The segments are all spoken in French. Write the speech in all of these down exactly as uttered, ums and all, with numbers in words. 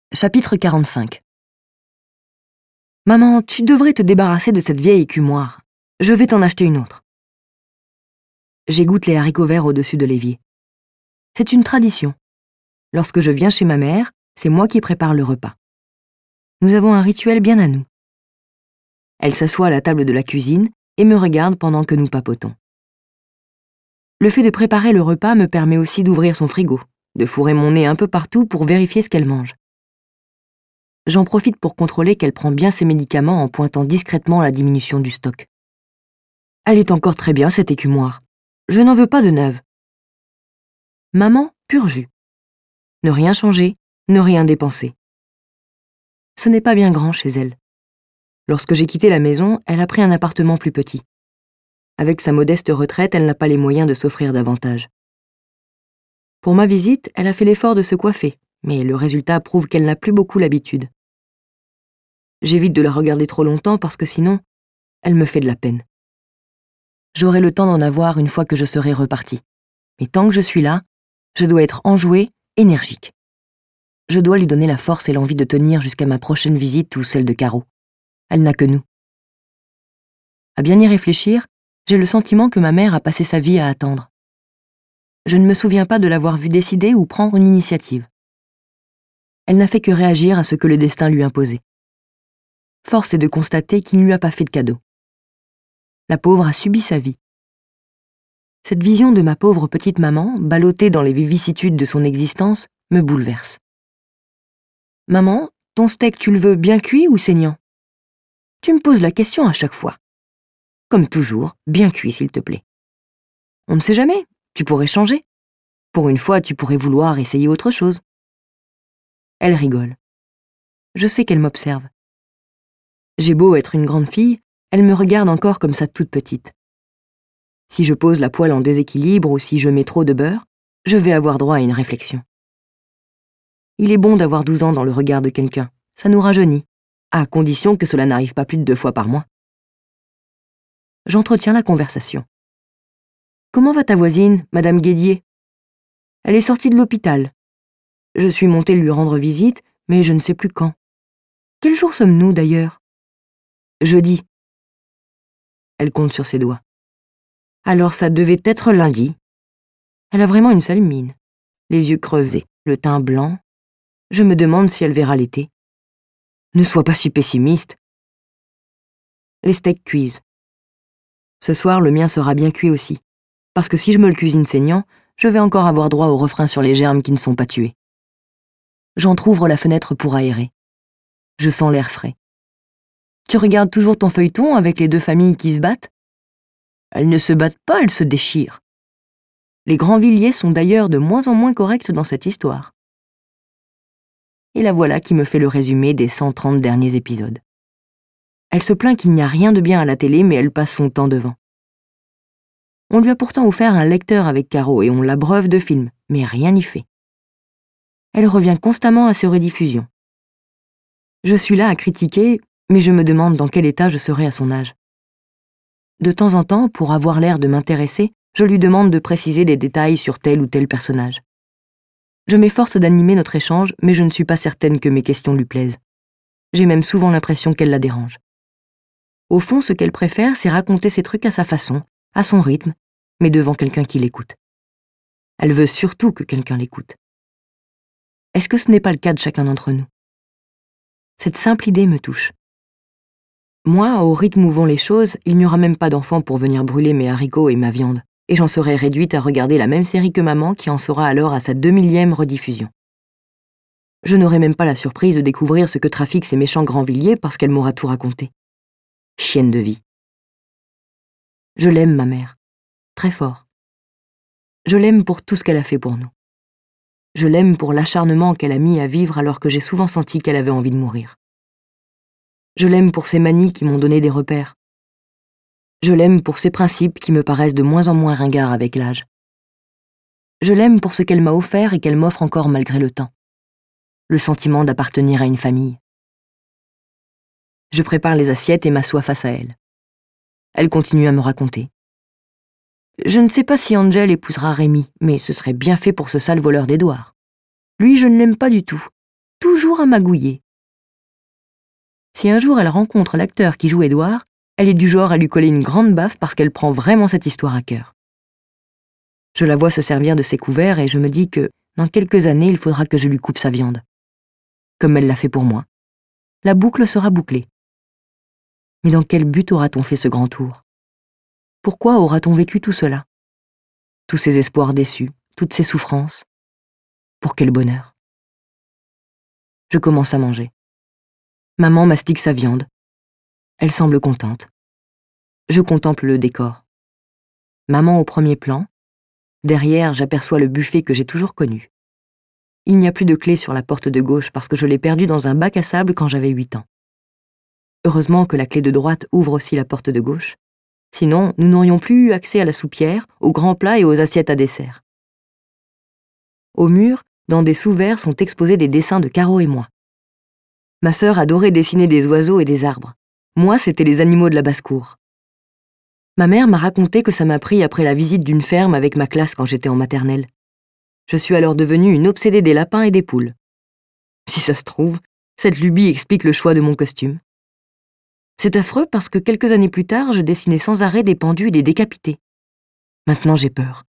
Chapitre quarante-cinq. Maman, tu devrais te débarrasser de cette vieille écumoire. Je vais t'en acheter une autre. J'égoutte les haricots verts au-dessus de l'évier. C'est une tradition. Lorsque je viens chez ma mère, c'est moi qui prépare le repas. Nous avons un rituel bien à nous. Elle s'assoit à la table de la cuisine et me regarde pendant que nous papotons. Le fait de préparer le repas me permet aussi d'ouvrir son frigo, de fourrer mon nez un peu partout pour vérifier ce qu'elle mange. J'en profite pour contrôler qu'elle prend bien ses médicaments en pointant discrètement la diminution du stock. Elle est encore très bien, cette écumoire. Je n'en veux pas de neuve. Maman, pur jus. Ne rien changer, ne rien dépenser. Ce n'est pas bien grand chez elle. Lorsque j'ai quitté la maison, elle a pris un appartement plus petit. Avec sa modeste retraite, elle n'a pas les moyens de s'offrir davantage. Pour ma visite, elle a fait l'effort de se coiffer, mais le résultat prouve qu'elle n'a plus beaucoup l'habitude. J'évite de la regarder trop longtemps parce que sinon, elle me fait de la peine. J'aurai le temps d'en avoir une fois que je serai repartie. Mais tant que je suis là, je dois être enjouée, énergique. Je dois lui donner la force et l'envie de tenir jusqu'à ma prochaine visite ou celle de Caro. Elle n'a que nous. À bien y réfléchir, j'ai le sentiment que ma mère a passé sa vie à attendre. Je ne me souviens pas de l'avoir vue décider ou prendre une initiative. Elle n'a fait que réagir à ce que le destin lui imposait. Force est de constater qu'il ne lui a pas fait de cadeau. La pauvre a subi sa vie. Cette vision de ma pauvre petite maman, ballottée dans les vicissitudes de son existence, me bouleverse. Maman, ton steak, tu le veux bien cuit ou saignant? Tu me poses la question à chaque fois. Comme toujours, bien cuit, s'il te plaît. On ne sait jamais, tu pourrais changer. Pour une fois, tu pourrais vouloir essayer autre chose. Elle rigole. Je sais qu'elle m'observe. J'ai beau être une grande fille, elle me regarde encore comme ça toute petite. Si je pose la poêle en déséquilibre ou si je mets trop de beurre, je vais avoir droit à une réflexion. Il est bon d'avoir douze ans dans le regard de quelqu'un, ça nous rajeunit, à condition que cela n'arrive pas plus de deux fois par mois. J'entretiens la conversation. Comment va ta voisine, Madame Guédier? Elle est sortie de l'hôpital. Je suis montée lui rendre visite, mais je ne sais plus quand. Quel jour sommes-nous d'ailleurs? Jeudi. Elle compte sur ses doigts. Alors ça devait être lundi. Elle a vraiment une sale mine. Les yeux creusés, le teint blanc. Je me demande si elle verra l'été. Ne sois pas si pessimiste. Les steaks cuisent. Ce soir, le mien sera bien cuit aussi. Parce que si je me le cuisine saignant, je vais encore avoir droit au refrain sur les germes qui ne sont pas tués. J'entr'ouvre la fenêtre pour aérer. Je sens l'air frais. Tu regardes toujours ton feuilleton avec les deux familles qui se battent? Elles ne se battent pas, elles se déchirent. Les Grandvilliers sont d'ailleurs de moins en moins corrects dans cette histoire. Et la voilà qui me fait le résumé des cent trente derniers épisodes. Elle se plaint qu'il n'y a rien de bien à la télé, mais elle passe son temps devant. On lui a pourtant offert un lecteur avec Caro et on l'abreuve de films, mais rien n'y fait. Elle revient constamment à ses rediffusions. Je suis là à critiquer, mais je me demande dans quel état je serai à son âge. De temps en temps, pour avoir l'air de m'intéresser, je lui demande de préciser des détails sur tel ou tel personnage. Je m'efforce d'animer notre échange, mais je ne suis pas certaine que mes questions lui plaisent. J'ai même souvent l'impression qu'elle la dérange. Au fond, ce qu'elle préfère, c'est raconter ses trucs à sa façon, à son rythme, mais devant quelqu'un qui l'écoute. Elle veut surtout que quelqu'un l'écoute. Est-ce que ce n'est pas le cas de chacun d'entre nous? Cette simple idée me touche. Moi, au rythme où vont les choses, il n'y aura même pas d'enfant pour venir brûler mes haricots et ma viande, et j'en serai réduite à regarder la même série que maman qui en sera alors à sa deux millième rediffusion. Je n'aurai même pas la surprise de découvrir ce que trafiquent ces méchants Grandvilliers parce qu'elle m'aura tout raconté. Chienne de vie. Je l'aime, ma mère. Très fort. Je l'aime pour tout ce qu'elle a fait pour nous. Je l'aime pour l'acharnement qu'elle a mis à vivre alors que j'ai souvent senti qu'elle avait envie de mourir. Je l'aime pour ses manies qui m'ont donné des repères. Je l'aime pour ses principes qui me paraissent de moins en moins ringards avec l'âge. Je l'aime pour ce qu'elle m'a offert et qu'elle m'offre encore malgré le temps. Le sentiment d'appartenir à une famille. Je prépare les assiettes et m'assois face à elle. Elle continue à me raconter. Je ne sais pas si Angel épousera Rémi, mais ce serait bien fait pour ce sale voleur d'Édouard. Lui, je ne l'aime pas du tout. toujours à magouiller. Si un jour elle rencontre l'acteur qui joue Édouard, elle est du genre à lui coller une grande baffe parce qu'elle prend vraiment cette histoire à cœur. Je la vois se servir de ses couverts et je me dis que, dans quelques années, il faudra que je lui coupe sa viande. Comme elle l'a fait pour moi. La boucle sera bouclée. Mais dans quel but aura-t-on fait ce grand tour? Pourquoi aura-t-on vécu tout cela? Tous ces espoirs déçus, toutes ces souffrances. Pour quel bonheur? Je commence à manger. Maman mastique sa viande. Elle semble contente. Je contemple le décor. Maman au premier plan. Derrière, j'aperçois le buffet que j'ai toujours connu. Il n'y a plus de clé sur la porte de gauche parce que je l'ai perdue dans un bac à sable quand j'avais huit ans. Heureusement que la clé de droite ouvre aussi la porte de gauche. Sinon, nous n'aurions plus eu accès à la soupière, aux grands plats et aux assiettes à dessert. Au mur, dans des sous-verres sont exposés des dessins de Caro et moi. Ma sœur adorait dessiner des oiseaux et des arbres. Moi, c'était les animaux de la basse-cour. Ma mère m'a raconté que ça m'a pris après la visite d'une ferme avec ma classe quand j'étais en maternelle. Je suis alors devenue une obsédée des lapins et des poules. Si ça se trouve, cette lubie explique le choix de mon costume. C'est affreux parce que quelques années plus tard, je dessinais sans arrêt des pendus et des décapités. Maintenant, j'ai peur.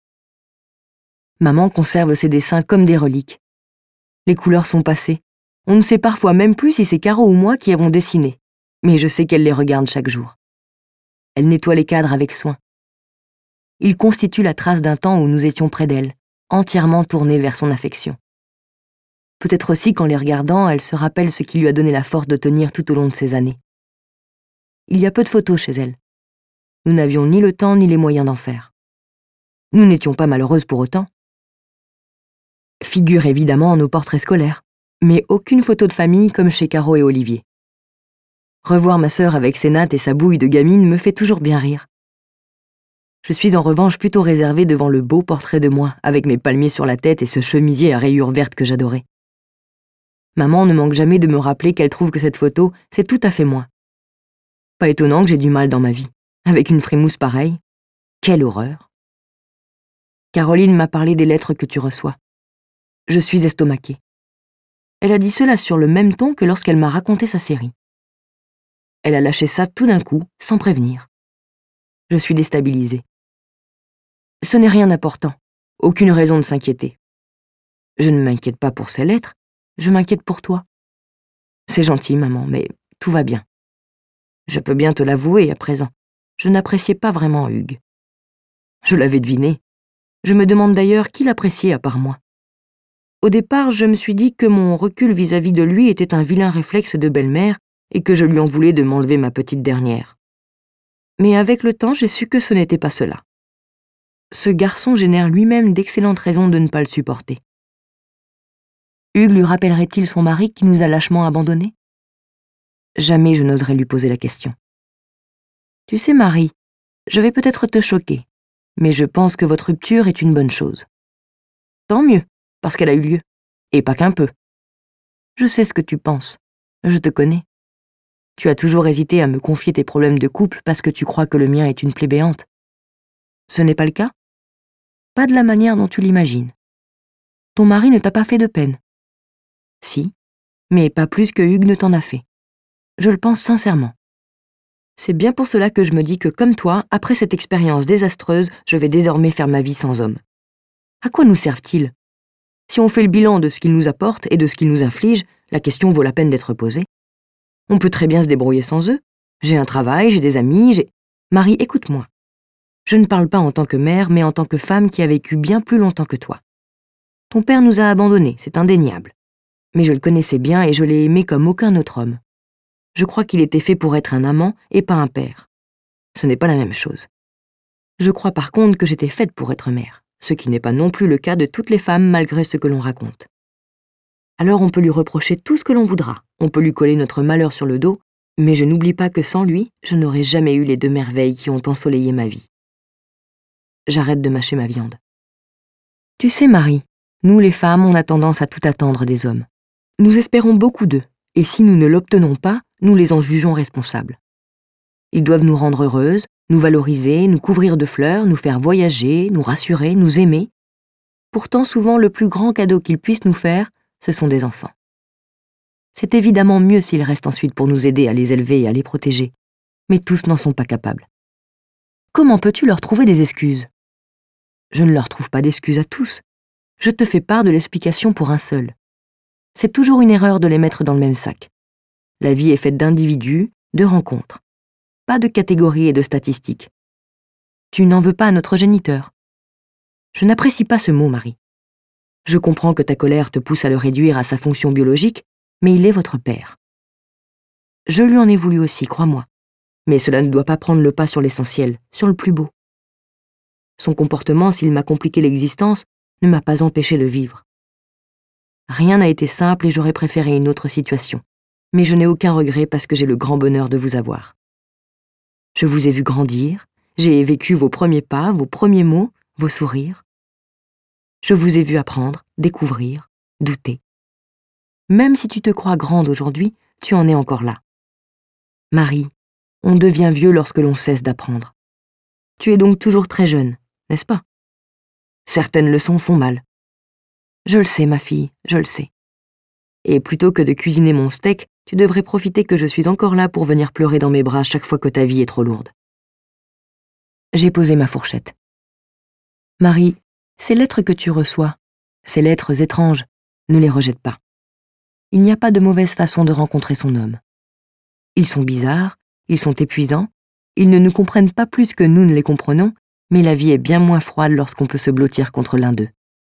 Maman conserve ses dessins comme des reliques. Les couleurs sont passées. On ne sait parfois même plus si c'est Caro ou moi qui avons dessiné, mais je sais qu'elle les regarde chaque jour. Elle nettoie les cadres avec soin. Ils constituent la trace d'un temps où nous étions près d'elle, entièrement tournés vers son affection. Peut-être aussi qu'en les regardant, elle se rappelle ce qui lui a donné la force de tenir tout au long de ces années. Il y a peu de photos chez elle. Nous n'avions ni le temps ni les moyens d'en faire. Nous n'étions pas malheureuses pour autant. Figurent évidemment nos portraits scolaires, mais aucune photo de famille comme chez Caro et Olivier. Revoir ma sœur avec ses nattes et sa bouille de gamine me fait toujours bien rire. Je suis en revanche plutôt réservée devant le beau portrait de moi, avec mes palmiers sur la tête et ce chemisier à rayures vertes que j'adorais. Maman ne manque jamais de me rappeler qu'elle trouve que cette photo, c'est tout à fait moi. Pas étonnant que j'ai du mal dans ma vie. Avec une frimousse pareille, quelle horreur. Caroline m'a parlé des lettres que tu reçois. Je suis estomaquée. Elle a dit cela sur le même ton que lorsqu'elle m'a raconté sa série. Elle a lâché ça tout d'un coup, sans prévenir. Je suis déstabilisée. Ce n'est rien d'important, aucune raison de s'inquiéter. Je ne m'inquiète pas pour ces lettres, je m'inquiète pour toi. C'est gentil, maman, mais tout va bien. Je peux bien te l'avouer à présent, je n'appréciais pas vraiment Hugues. Je l'avais deviné. Je me demande d'ailleurs qui l'appréciait à part moi. Au départ, je me suis dit que mon recul vis-à-vis de lui était un vilain réflexe de belle-mère et que je lui en voulais de m'enlever ma petite dernière. Mais avec le temps, j'ai su que ce n'était pas cela. Ce garçon génère lui-même d'excellentes raisons de ne pas le supporter. Hugues lui rappellerait-il son mari qui nous a lâchement abandonnés? Jamais je n'oserais lui poser la question. Tu sais, Marie, je vais peut-être te choquer, mais je pense que votre rupture est une bonne chose. Tant mieux, parce qu'elle a eu lieu, et pas qu'un peu. Je sais ce que tu penses, je te connais. Tu as toujours hésité à me confier tes problèmes de couple parce que tu crois que le mien est une plaie béante. Ce n'est pas le cas? Pas de la manière dont tu l'imagines. Ton mari ne t'a pas fait de peine. Si, mais pas plus que Hugues ne t'en a fait. Je le pense sincèrement. C'est bien pour cela que je me dis que, comme toi, après cette expérience désastreuse, je vais désormais faire ma vie sans homme. À quoi nous servent-ils? Si on fait le bilan de ce qu'ils nous apportent et de ce qu'ils nous infligent, la question vaut la peine d'être posée. On peut très bien se débrouiller sans eux. J'ai un travail, j'ai des amis, j'ai... Marie, écoute-moi. Je ne parle pas en tant que mère, mais en tant que femme qui a vécu bien plus longtemps que toi. Ton père nous a abandonnés, c'est indéniable. Mais je le connaissais bien et je l'ai aimé comme aucun autre homme. Je crois qu'il était fait pour être un amant et pas un père. Ce n'est pas la même chose. Je crois par contre que j'étais faite pour être mère, ce qui n'est pas non plus le cas de toutes les femmes malgré ce que l'on raconte. Alors on peut lui reprocher tout ce que l'on voudra, on peut lui coller notre malheur sur le dos, mais je n'oublie pas que sans lui, je n'aurais jamais eu les deux merveilles qui ont ensoleillé ma vie. J'arrête de mâcher ma viande. Tu sais, Marie, nous les femmes, on a tendance à tout attendre des hommes. Nous espérons beaucoup d'eux, et si nous ne l'obtenons pas, nous les en jugeons responsables. Ils doivent nous rendre heureuses, nous valoriser, nous couvrir de fleurs, nous faire voyager, nous rassurer, nous aimer. Pourtant, souvent, le plus grand cadeau qu'ils puissent nous faire, ce sont des enfants. C'est évidemment mieux s'ils restent ensuite pour nous aider à les élever et à les protéger. Mais tous n'en sont pas capables. Comment peux-tu leur trouver des excuses? Je ne leur trouve pas d'excuses à tous. Je te fais part de l'explication pour un seul. C'est toujours une erreur de les mettre dans le même sac. La vie est faite d'individus, de rencontres. Pas de catégories et de statistiques. Tu n'en veux pas à notre géniteur. Je n'apprécie pas ce mot, Marie. Je comprends que ta colère te pousse à le réduire à sa fonction biologique, mais il est votre père. Je lui en ai voulu aussi, crois-moi. Mais cela ne doit pas prendre le pas sur l'essentiel, sur le plus beau. Son comportement, s'il m'a compliqué l'existence, ne m'a pas empêché de vivre. Rien n'a été simple et j'aurais préféré une autre situation. Mais je n'ai aucun regret parce que j'ai le grand bonheur de vous avoir. Je vous ai vu grandir, j'ai vécu vos premiers pas, vos premiers mots, vos sourires. Je vous ai vu apprendre, découvrir, douter. Même si tu te crois grande aujourd'hui, tu en es encore là. Marie, on devient vieux lorsque l'on cesse d'apprendre. Tu es donc toujours très jeune, n'est-ce pas? Certaines leçons font mal. Je le sais, ma fille, je le sais. Et plutôt que de cuisiner mon steak, tu devrais profiter que je suis encore là pour venir pleurer dans mes bras chaque fois que ta vie est trop lourde. J'ai posé ma fourchette. Marie, ces lettres que tu reçois, ces lettres étranges, ne les rejette pas. Il n'y a pas de mauvaise façon de rencontrer son homme. Ils sont bizarres, ils sont épuisants, ils ne nous comprennent pas plus que nous ne les comprenons, mais la vie est bien moins froide lorsqu'on peut se blottir contre l'un d'eux.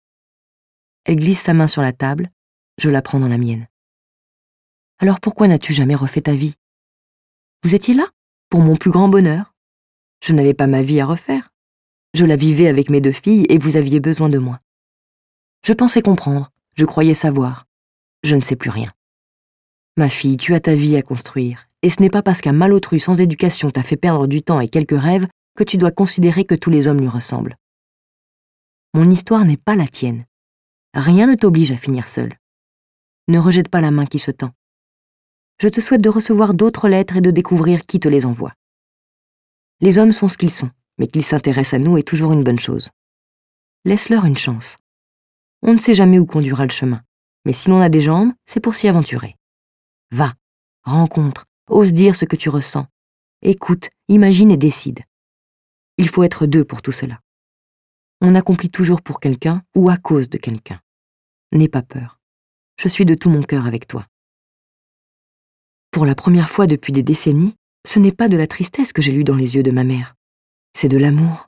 Elle glisse sa main sur la table, je la prends dans la mienne. Alors pourquoi n'as-tu jamais refait ta vie? Vous étiez là, pour mon plus grand bonheur. Je n'avais pas ma vie à refaire. Je la vivais avec mes deux filles et vous aviez besoin de moi. Je pensais comprendre, je croyais savoir. Je ne sais plus rien. Ma fille, tu as ta vie à construire, et ce n'est pas parce qu'un malotru sans éducation t'a fait perdre du temps et quelques rêves que tu dois considérer que tous les hommes lui ressemblent. Mon histoire n'est pas la tienne. Rien ne t'oblige à finir seule. Ne rejette pas la main qui se tend. Je te souhaite de recevoir d'autres lettres et de découvrir qui te les envoie. Les hommes sont ce qu'ils sont, mais qu'ils s'intéressent à nous est toujours une bonne chose. Laisse-leur une chance. On ne sait jamais où conduira le chemin, mais si l'on a des jambes, c'est pour s'y aventurer. Va, rencontre, ose dire ce que tu ressens. Écoute, imagine et décide. Il faut être deux pour tout cela. On accomplit toujours pour quelqu'un ou à cause de quelqu'un. N'aie pas peur. Je suis de tout mon cœur avec toi. Pour la première fois depuis des décennies, ce n'est pas de la tristesse que j'ai lue dans les yeux de ma mère. C'est de l'amour.